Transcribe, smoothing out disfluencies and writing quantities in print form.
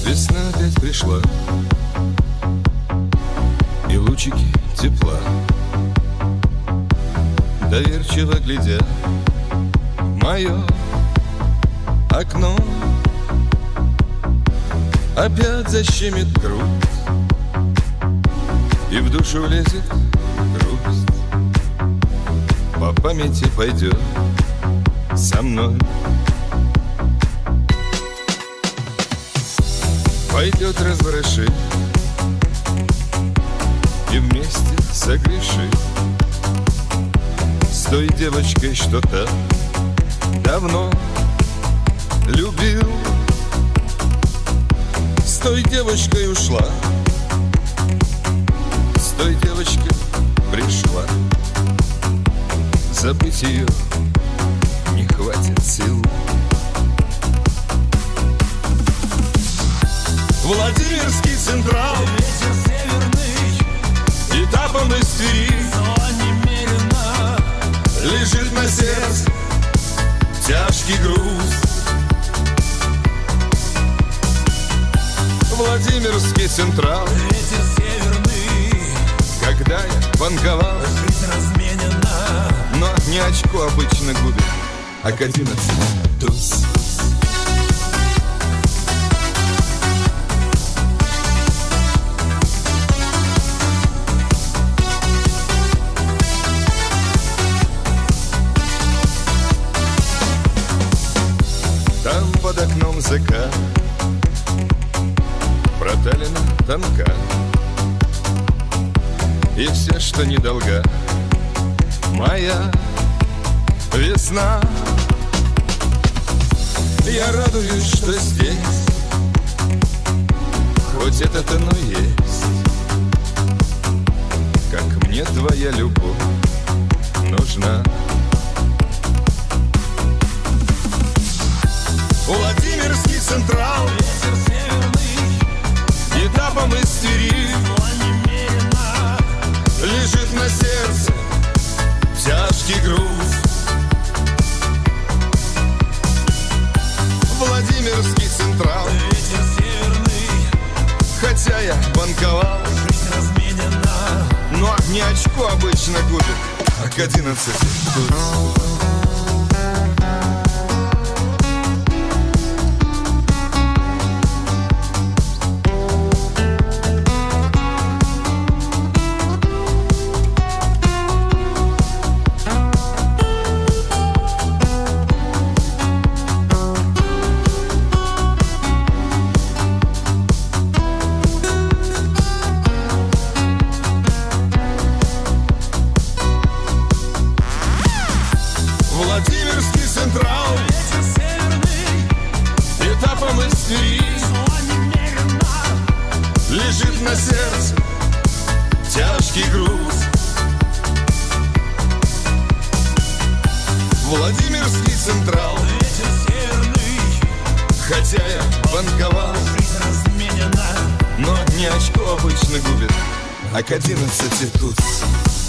Весна опять пришла, и лучики тепла доверчиво глядя в мое окно. Опять защемит грудь, и в душу влезет грусть. По памяти пойдет со мной. Пойдет разворошит и вместе согрешит с той девочкой, что так давно любил. С той девочкой ушла, с той девочкой пришла. Забыть ее не хватит сил. Владимирский Централ, ветер северный, этапом из Твери, немерено лежит на сердце тяжкий груз. Владимирский Централ, ветер северный, когда я банковал, жизнь разменена, но не очко обычно губит, а к 11 туз. Там под окном закат, проталина тонка, и все, что недолга, моя весна. Я радуюсь, что здесь хоть это-то, но есть. Как мне твоя любовь нужна. Владимирский Централ, ветер северный, этапом из Твери, немерено лежит на сердце тяжкий груз. Владимирский Централ, ветер северный, хотя я банковал, жизнь разменена, но не очко обычно губит, а к 11 туз. Владимирский Централ, ветер северный, этапом из Твери, немерено лежит на сердце тяжкий груз. Владимирский Централ, ветер северный, хотя я банковал, жизнь разменена, но не очко обычно губит, а к 11 туз.